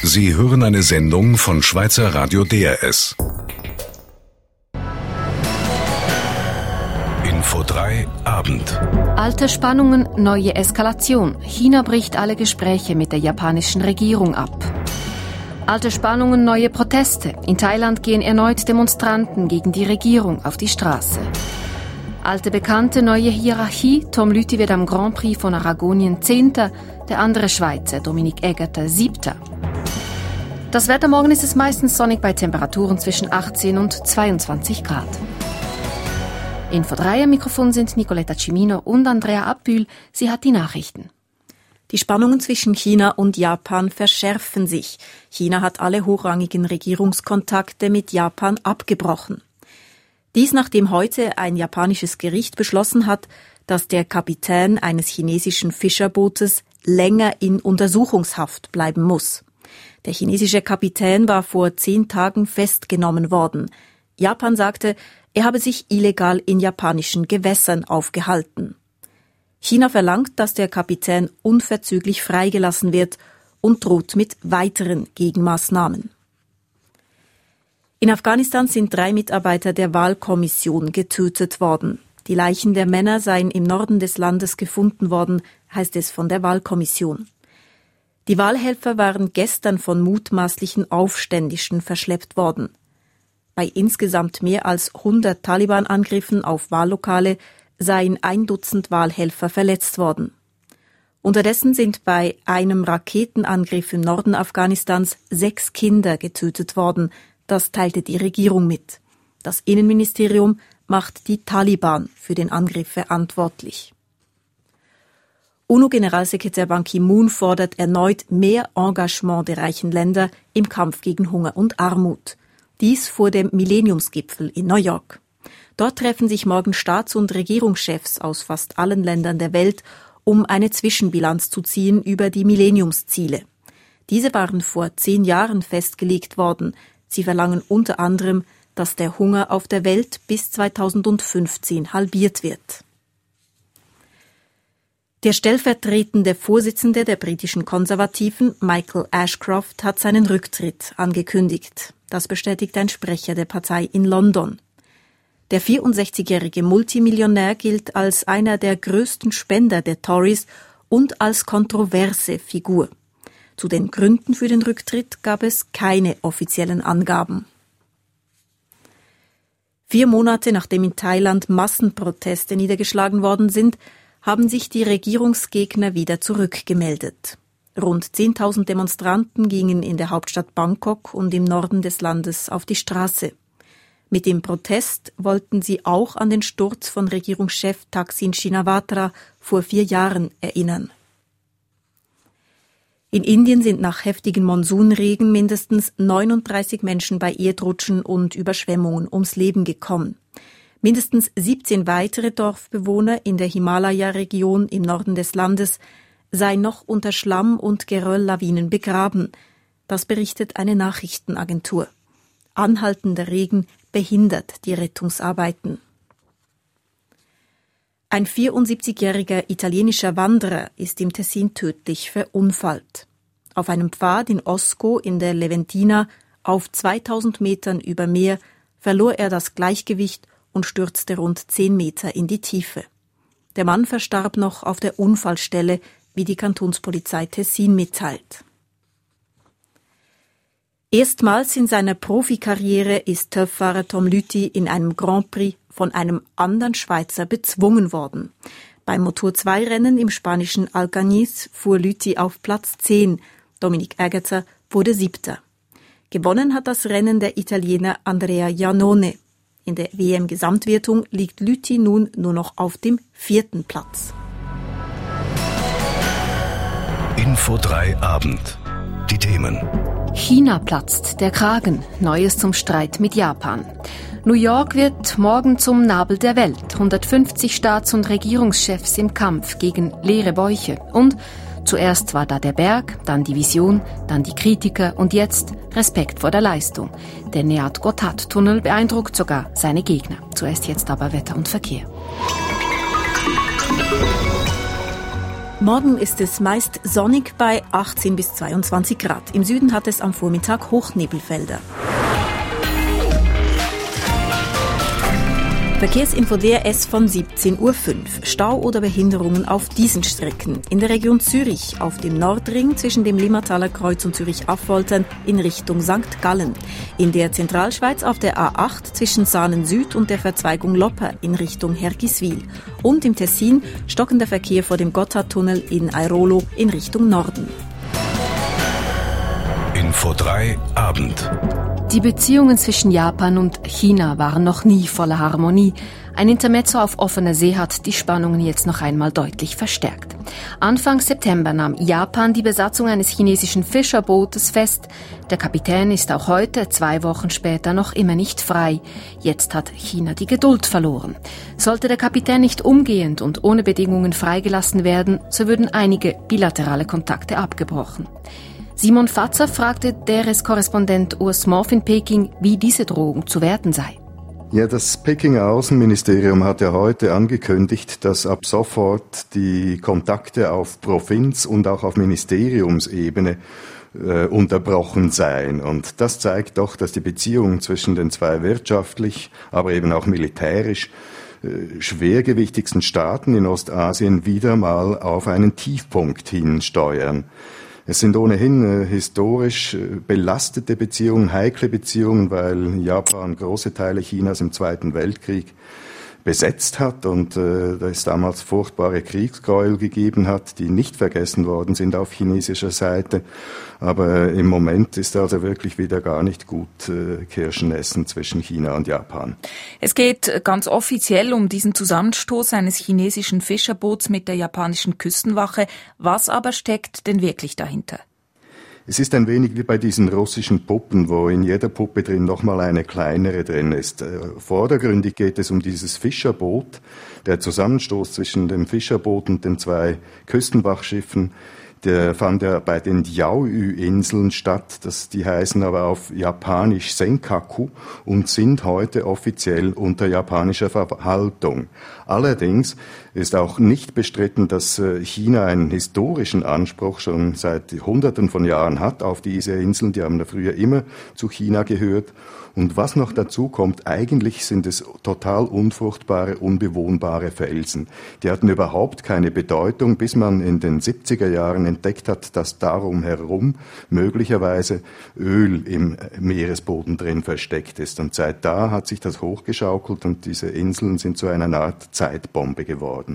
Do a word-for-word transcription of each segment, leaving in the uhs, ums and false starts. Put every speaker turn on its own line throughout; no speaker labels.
Sie hören eine Sendung von Schweizer Radio D R S. Info drei Abend.
Alte Spannungen, neue Eskalation. China bricht alle Gespräche mit der japanischen Regierung ab. Alte Spannungen, neue Proteste. In Thailand gehen erneut Demonstranten gegen die Regierung auf die Straße. Alte Bekannte, neue Hierarchie. Tom Lüthi wird am Grand Prix von Aragonien Zehnter, der andere Schweizer, Dominik Egerter, Siebter. Das Wetter morgen ist es meistens sonnig bei Temperaturen zwischen achtzehn und zweiundzwanzig Grad. Info drei am Mikrofon sind Nicoletta Cimino und Andrea Abbühl. Sie hat die Nachrichten.
Die Spannungen zwischen China und Japan verschärfen sich. China hat alle hochrangigen Regierungskontakte mit Japan abgebrochen. Dies nachdem heute ein japanisches Gericht beschlossen hat, dass der Kapitän eines chinesischen Fischerbootes länger in Untersuchungshaft bleiben muss. Der chinesische Kapitän war vor zehn Tagen festgenommen worden. Japan sagte, er habe sich illegal in japanischen Gewässern aufgehalten. China verlangt, dass der Kapitän unverzüglich freigelassen wird und droht mit weiteren Gegenmaßnahmen. In Afghanistan sind drei Mitarbeiter der Wahlkommission getötet worden. Die Leichen der Männer seien im Norden des Landes gefunden worden, heißt es von der Wahlkommission. Die Wahlhelfer waren gestern von mutmaßlichen Aufständischen verschleppt worden. Bei insgesamt mehr als hundert Taliban-Angriffen auf Wahllokale seien ein Dutzend Wahlhelfer verletzt worden. Unterdessen sind bei einem Raketenangriff im Norden Afghanistans sechs Kinder getötet worden. Das teilte die Regierung mit. Das Innenministerium macht die Taliban für den Angriff verantwortlich. UNO-Generalsekretär Ban Ki-moon fordert erneut mehr Engagement der reichen Länder im Kampf gegen Hunger und Armut. Dies vor dem Millenniumsgipfel in New York. Dort treffen sich morgen Staats- und Regierungschefs aus fast allen Ländern der Welt, um eine Zwischenbilanz zu ziehen über die Millenniumsziele. Diese waren vor zehn Jahren festgelegt worden. Sie verlangen unter anderem, dass der Hunger auf der Welt bis zweitausendfünfzehn halbiert wird. Der stellvertretende Vorsitzende der britischen Konservativen, Michael Ashcroft, hat seinen Rücktritt angekündigt. Das bestätigt ein Sprecher der Partei in London. Der vierundsechzigjährige Multimillionär gilt als einer der größten Spender der Tories und als kontroverse Figur. Zu den Gründen für den Rücktritt gab es keine offiziellen Angaben. Vier Monate nachdem in Thailand Massenproteste niedergeschlagen worden sind, haben sich die Regierungsgegner wieder zurückgemeldet. Rund zehntausend Demonstranten gingen in der Hauptstadt Bangkok und im Norden des Landes auf die Straße. Mit dem Protest wollten sie auch an den Sturz von Regierungschef Thaksin Shinawatra vor vier Jahren erinnern. In Indien sind nach heftigen Monsunregen mindestens neununddreißig Menschen bei Erdrutschen und Überschwemmungen ums Leben gekommen. Mindestens siebzehn weitere Dorfbewohner in der Himalaya-Region im Norden des Landes seien noch unter Schlamm- und Gerölllawinen begraben. Das berichtet eine Nachrichtenagentur. Anhaltender Regen behindert die Rettungsarbeiten. Ein vierundsiebzigjähriger italienischer Wanderer ist im Tessin tödlich verunfallt. Auf einem Pfad in Osco in der Leventina auf zweitausend Metern über Meer verlor er das Gleichgewicht und stürzte rund zehn Meter in die Tiefe. Der Mann verstarb noch auf der Unfallstelle, wie die Kantonspolizei Tessin mitteilt. Erstmals in seiner Profikarriere ist Turffahrer Tom Lüthi in einem Grand Prix von einem anderen Schweizer bezwungen worden. Beim Motor zwei Rennen im spanischen Alcañiz fuhr Lüthi auf Platz zehn. Dominik Egerter wurde Siebter. Gewonnen hat das Rennen der Italiener Andrea Iannone. In der W M-Gesamtwertung liegt Lüthi nun nur noch auf dem vierten Platz.
Info drei Abend. Die Themen.
China platzt der Kragen. Neues zum Streit mit Japan. New York wird morgen zum Nabel der Welt. hundertfünfzig Staats- und Regierungschefs im Kampf gegen leere Bäuche. Und zuerst war da der Berg, dann die Vision, dann die Kritiker und jetzt Respekt vor der Leistung. Der Neat-Gotthard-Tunnel beeindruckt sogar seine Gegner. Zuerst jetzt aber Wetter und Verkehr.
Morgen ist es meist sonnig bei achtzehn bis zweiundzwanzig Grad. Im Süden hat es am Vormittag Hochnebelfelder. Verkehrsinfo D R S von siebzehn Uhr fünf. Stau oder Behinderungen auf diesen Strecken. In der Region Zürich auf dem Nordring zwischen dem Limmertaler Kreuz und Zürich-Affoltern in Richtung Sankt Gallen. In der Zentralschweiz auf der A acht zwischen Saanen Süd und der Verzweigung Lopper in Richtung Hergiswil. Und im Tessin stockender Verkehr vor dem Gotthardtunnel in Airolo in Richtung Norden.
Info drei Abend.
Die Beziehungen zwischen Japan und China waren noch nie voller Harmonie. Ein Intermezzo auf offener See hat die Spannungen jetzt noch einmal deutlich verstärkt. Anfang September nahm Japan die Besatzung eines chinesischen Fischerbootes fest. Der Kapitän ist auch heute, zwei Wochen später, noch immer nicht frei. Jetzt hat China die Geduld verloren. Sollte der Kapitän nicht umgehend und ohne Bedingungen freigelassen werden, so würden einige bilaterale Kontakte abgebrochen. Simon Fatzer fragte D R S-Korrespondent Urs Morf in Peking, wie diese Drohung zu werten sei.
Ja, das Pekinger Außenministerium hat ja heute angekündigt, dass ab sofort die Kontakte auf Provinz- und auch auf Ministeriumsebene äh, unterbrochen seien. Und das zeigt doch, dass die Beziehungen zwischen den zwei wirtschaftlich, aber eben auch militärisch äh, schwergewichtigsten Staaten in Ostasien wieder mal auf einen Tiefpunkt hinsteuern. Es sind ohnehin äh, historisch äh, belastete Beziehungen, heikle Beziehungen, weil Japan große Teile Chinas im Zweiten Weltkrieg besetzt hat und äh, da es damals furchtbare Kriegsgräuel gegeben hat, die nicht vergessen worden sind auf chinesischer Seite. Aber im Moment ist also wirklich wieder gar nicht gut äh, Kirschen essen zwischen China und Japan.
Es geht ganz offiziell um diesen Zusammenstoß eines chinesischen Fischerboots mit der japanischen Küstenwache. Was aber steckt denn wirklich dahinter?
Es ist ein wenig wie bei diesen russischen Puppen, wo in jeder Puppe drin nochmal eine kleinere drin ist. Vordergründig geht es um dieses Fischerboot, der Zusammenstoß zwischen dem Fischerboot und den zwei Küstenwachschiffen. Der fand ja bei den Diaoyu-Inseln statt, das, die heißen aber auf Japanisch Senkaku und sind heute offiziell unter japanischer Verwaltung. Allerdings ist auch nicht bestritten, dass China einen historischen Anspruch schon seit Hunderten von Jahren hat auf diese Inseln. Die haben ja früher immer zu China gehört. Und was noch dazu kommt, eigentlich sind es total unfruchtbare, unbewohnbare Felsen. Die hatten überhaupt keine Bedeutung, bis man in den siebziger Jahren entdeckt hat, dass darum herum möglicherweise Öl im Meeresboden drin versteckt ist. Und seit da hat sich das hochgeschaukelt und diese Inseln sind zu einer Art Zeitbombe geworden.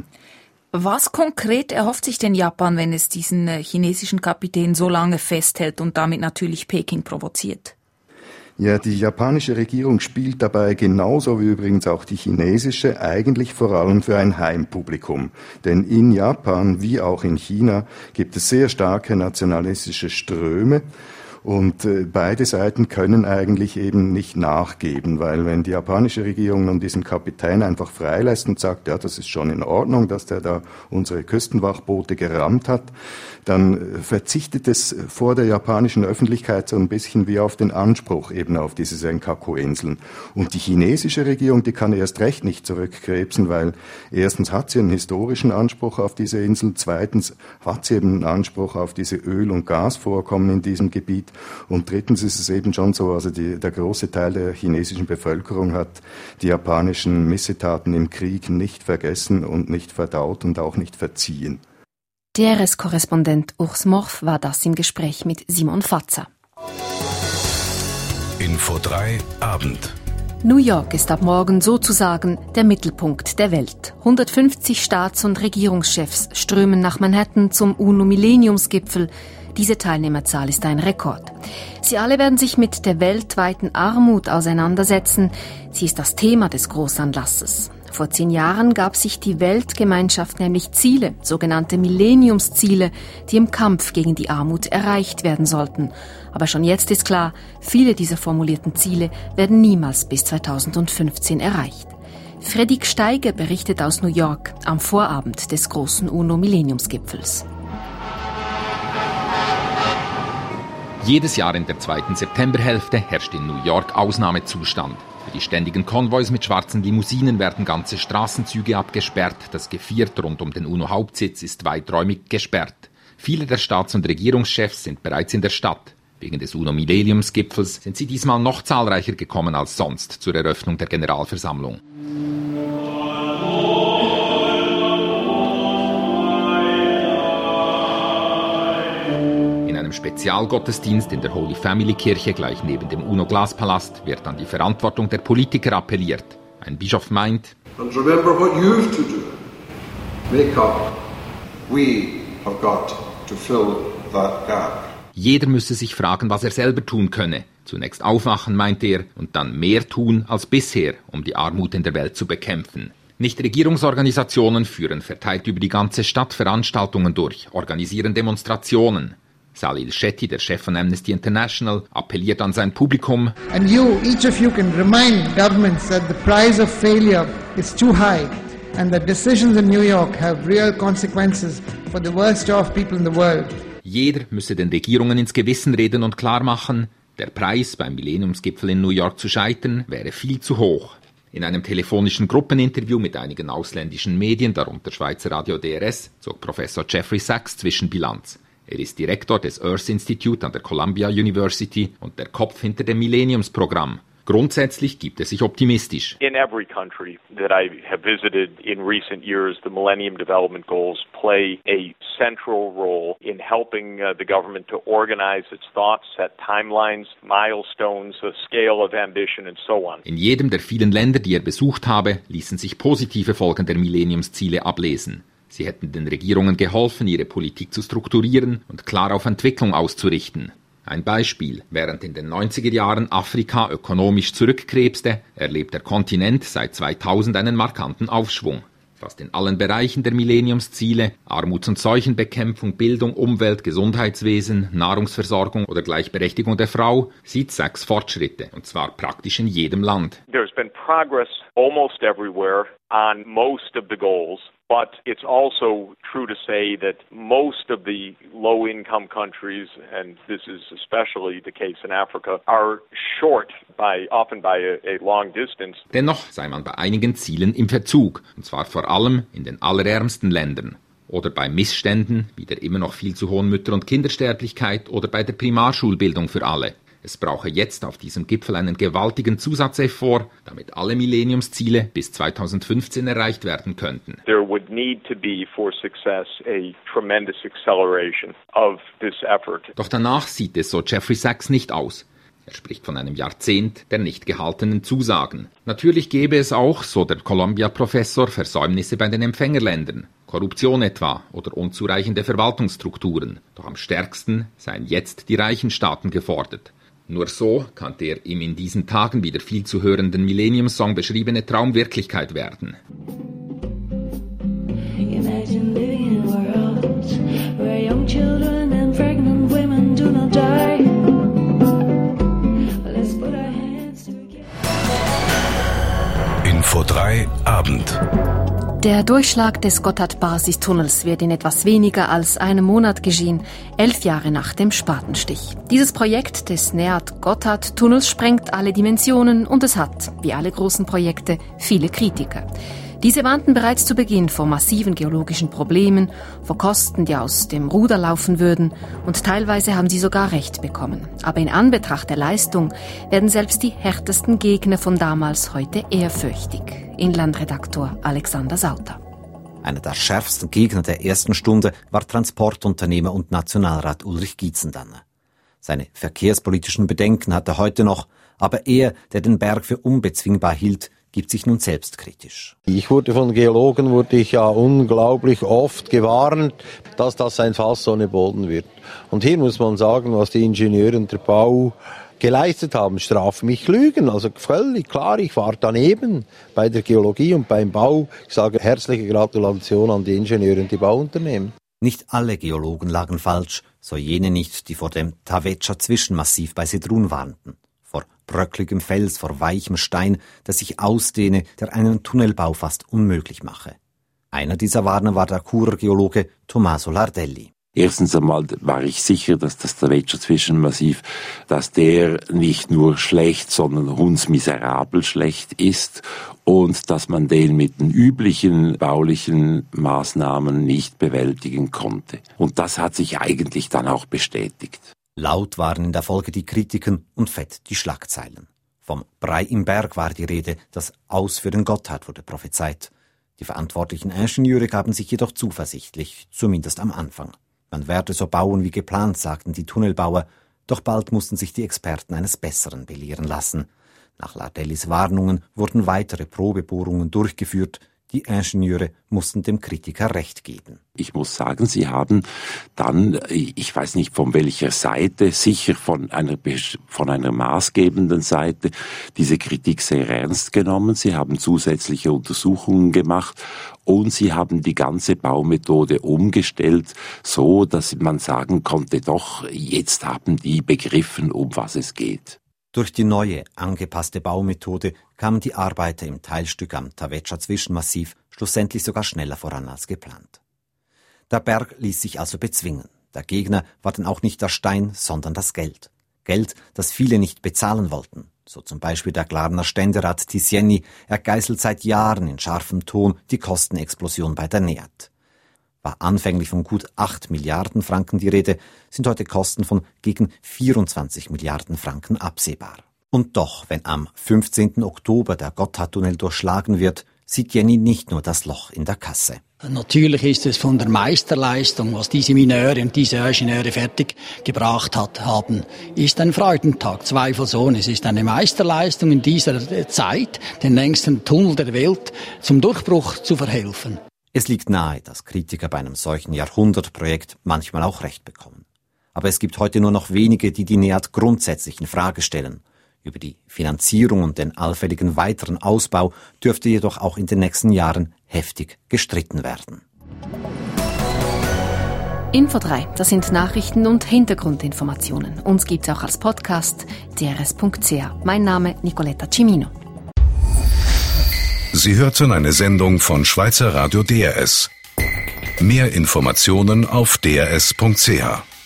Was konkret erhofft sich denn Japan, wenn es diesen chinesischen Kapitän so lange festhält und damit natürlich Peking provoziert?
Ja, die japanische Regierung spielt dabei genauso wie übrigens auch die chinesische eigentlich vor allem für ein Heimpublikum. Denn in Japan wie auch in China gibt es sehr starke nationalistische Ströme. Und äh, beide Seiten können eigentlich eben nicht nachgeben, weil wenn die japanische Regierung nun diesen Kapitän einfach freilässt und sagt, ja, das ist schon in Ordnung, dass der da unsere Küstenwachboote gerammt hat, dann äh, verzichtet es vor der japanischen Öffentlichkeit so ein bisschen wie auf den Anspruch eben auf diese Senkaku-Inseln. Und die chinesische Regierung, die kann erst recht nicht zurückkrebsen, weil erstens hat sie einen historischen Anspruch auf diese Inseln, zweitens hat sie eben einen Anspruch auf diese Öl- und Gasvorkommen in diesem Gebiet. Und drittens ist es eben schon so, also die, der große Teil der chinesischen Bevölkerung hat die japanischen Missetaten im Krieg nicht vergessen und nicht verdaut und auch nicht verziehen.
D R S-Korrespondent Urs Morf war das im Gespräch mit Simon Fatzer.
Info drei Abend.
New York ist ab morgen sozusagen der Mittelpunkt der Welt. hundertfünfzig Staats- und Regierungschefs strömen nach Manhattan zum U N O-Millenniumsgipfel. Diese Teilnehmerzahl ist ein Rekord. Sie alle werden sich mit der weltweiten Armut auseinandersetzen. Sie ist das Thema des Großanlasses. Vor zehn Jahren gab sich die Weltgemeinschaft nämlich Ziele, sogenannte Millenniumsziele, die im Kampf gegen die Armut erreicht werden sollten. Aber schon jetzt ist klar, viele dieser formulierten Ziele werden niemals bis zweitausendfünfzehn erreicht. Fredrik Steiger berichtet aus New York am Vorabend des großen U N O-Millenniumsgipfels.
Jedes Jahr in der zweiten Septemberhälfte herrscht in New York Ausnahmezustand. Für die ständigen Konvois mit schwarzen Limousinen werden ganze Straßenzüge abgesperrt. Das Geviert rund um den UNO-Hauptsitz ist weiträumig gesperrt. Viele der Staats- und Regierungschefs sind bereits in der Stadt. Wegen des UNO-Millenniumsgipfels sind sie diesmal noch zahlreicher gekommen als sonst zur Eröffnung der Generalversammlung. In einem Spezialgottesdienst in der Holy Family Kirche gleich neben dem UNO-Glaspalast wird an die Verantwortung der Politiker appelliert. Ein Bischof meint:
And remember what you have to do. Make up. We have got to fill that gap.
Jeder müsse sich fragen, was er selber tun könne. Zunächst aufwachen, meint er, und dann mehr tun als bisher, um die Armut in der Welt zu bekämpfen. Nichtregierungsorganisationen führen verteilt über die ganze Stadt Veranstaltungen durch, organisieren Demonstrationen. Salil Shetty, der Chef von Amnesty International, appelliert an sein Publikum.
And you, each of you can remind governments that the price of failure is too high and that decisions in New York have real consequences for the worst off people in the world.
Jeder müsse den Regierungen ins Gewissen reden und klarmachen, der Preis beim Millenniumsgipfel in New York zu scheitern, wäre viel zu hoch. In einem telefonischen Gruppeninterview mit einigen ausländischen Medien, darunter Schweizer Radio D R S, zog Professor Jeffrey Sachs Zwischenbilanz. Er ist Direktor des Earth Institute an der Columbia University und der Kopf hinter dem Millenniumsprogramm. Grundsätzlich gibt er sich optimistisch.
In every country that I have visited in recent years, the Millennium Development Goals play a central role in helping uh, the government to organize its thoughts, set timelines, milestones, a scale of ambition and so on.
In jedem der vielen Länder, die er besucht habe, ließen sich positive Folgen der Millenniumsziele ablesen. Sie hätten den Regierungen geholfen, ihre Politik zu strukturieren und klar auf Entwicklung auszurichten. Ein Beispiel: Während in den neunziger Jahren Afrika ökonomisch zurückkrebste, erlebt der Kontinent seit zweitausend einen markanten Aufschwung. Fast in allen Bereichen der Millenniumsziele, Armuts- und Seuchenbekämpfung, Bildung, Umwelt, Gesundheitswesen, Nahrungsversorgung oder Gleichberechtigung der Frau, sieht Sachs Fortschritte, und zwar praktisch in jedem Land.
There's been progress almost everywhere on most of the goals. But it's also true to say that most of the low-income countries, and this is especially the case in Africa, are short by often by a, a long distance.
Dennoch sei man bei einigen Zielen im Verzug, und zwar vor allem in den allerärmsten Ländern. Oder bei Missständen wie der immer noch viel zu hohen Mütter- und Kindersterblichkeit oder bei der Primarschulbildung für alle. Es brauche jetzt auf diesem Gipfel einen gewaltigen Zusatzeffort, damit alle Millenniumsziele bis zweitausendfünfzehn erreicht werden könnten.
There would need to be for success a tremendous acceleration of this effort.
Doch danach sieht es, so Jeffrey Sachs, nicht aus. Er spricht von einem Jahrzehnt der nicht gehaltenen Zusagen. Natürlich gäbe es auch, so der Columbia-Professor, Versäumnisse bei den Empfängerländern. Korruption etwa oder unzureichende Verwaltungsstrukturen. Doch am stärksten seien jetzt die reichen Staaten gefordert. Nur so kann der ihm in diesen Tagen wieder viel zu hörenden Millennium-Song beschriebene Traum Wirklichkeit werden.
Imagine living in a world where young children and pregnant women do not die. Let's put our hands together.
Info drei Abend.
Der Durchschlag des Gotthard-Basistunnels wird in etwas weniger als einem Monat geschehen, elf Jahre nach dem Spatenstich. Dieses Projekt des Nead-Gotthard-Tunnels sprengt alle Dimensionen und es hat, wie alle großen Projekte, viele Kritiker. Diese warnten bereits zu Beginn vor massiven geologischen Problemen, vor Kosten, die aus dem Ruder laufen würden, und teilweise haben sie sogar recht bekommen. Aber in Anbetracht der Leistung werden selbst die härtesten Gegner von damals heute ehrfürchtig. Inlandredaktor Alexander Sauter.
Einer der schärfsten Gegner der ersten Stunde war Transportunternehmer und Nationalrat Ulrich Gietzendanner. Seine verkehrspolitischen Bedenken hat er heute noch, aber er, der den Berg für unbezwingbar hielt, gibt sich nun selbstkritisch.
Ich wurde von Geologen, wurde ich ja unglaublich oft gewarnt, dass das ein Fass ohne Boden wird. Und hier muss man sagen, was die Ingenieure und der Bau geleistet haben, strafen mich Lügen. Also völlig klar, ich war daneben bei der Geologie und beim Bau. Ich sage herzliche Gratulation an die Ingenieure und die Bauunternehmen.
Nicht alle Geologen lagen falsch, so jene nicht, die vor dem Taveca-Zwischenmassiv bei Sedrun warnten. Vor bröckligem Fels, vor weichem Stein, das sich ausdehne, der einen Tunnelbau fast unmöglich mache. Einer dieser Warner war der Churer Geologe Tommaso Lardelli.
Erstens einmal war ich sicher, dass das Tavetscha-Zwischenmassiv, dass der nicht nur schlecht, sondern hundsmiserabel schlecht ist und dass man den mit den üblichen baulichen Maßnahmen nicht bewältigen konnte. Und das hat sich eigentlich dann auch bestätigt.
Laut waren in der Folge die Kritiken und fett die Schlagzeilen. Vom Brei im Berg war die Rede, das Aus für den Gotthard wurde prophezeit. Die verantwortlichen Ingenieure gaben sich jedoch zuversichtlich, zumindest am Anfang. Man werde so bauen wie geplant, sagten die Tunnelbauer, doch bald mussten sich die Experten eines Besseren belehren lassen. Nach Lardellis Warnungen wurden weitere Probebohrungen durchgeführt. Die Ingenieure mussten dem Kritiker recht geben.
Ich muss sagen, sie haben dann, ich weiß nicht von welcher Seite, sicher von einer, von einer maßgebenden Seite, diese Kritik sehr ernst genommen. Sie haben zusätzliche Untersuchungen gemacht und sie haben die ganze Baumethode umgestellt, so dass man sagen konnte, doch, jetzt haben die begriffen, um was es geht.
Durch die neue, angepasste Baumethode kamen die Arbeiter im Teilstück am Tavetscha-Zwischenmassiv schlussendlich sogar schneller voran als geplant. Der Berg ließ sich also bezwingen. Der Gegner war dann auch nicht der Stein, sondern das Geld. Geld, das viele nicht bezahlen wollten. So zum Beispiel der Glarner Ständerat Tisieni. Er geißelt seit Jahren in scharfem Ton die Kostenexplosion bei der NEAT. War anfänglich von gut acht Milliarden Franken die Rede, sind heute Kosten von gegen vierundzwanzig Milliarden Franken absehbar. Und doch, wenn am fünfzehnten Oktober der Gotthardtunnel durchschlagen wird, sieht Jenny nicht nur das Loch in der Kasse.
Natürlich ist es von der Meisterleistung, was diese Mineure und diese Ingenieure fertig gebracht hat, haben, ist ein Freudentag, zweifelsohne. Es ist eine Meisterleistung in dieser Zeit, den längsten Tunnel der Welt zum Durchbruch zu verhelfen.
Es liegt nahe, dass Kritiker bei einem solchen Jahrhundertprojekt manchmal auch recht bekommen. Aber es gibt heute nur noch wenige, die die NEAT grundsätzlich in Frage stellen. Über die Finanzierung und den allfälligen weiteren Ausbau dürfte jedoch auch in den nächsten Jahren heftig gestritten werden.
Info drei, das sind Nachrichten und Hintergrundinformationen. Uns gibt's auch als Podcast, d r s punkt c h. Mein Name Nicoletta Cimino.
Sie hörten eine Sendung von Schweizer Radio D R S. Mehr Informationen auf d r s punkt c h.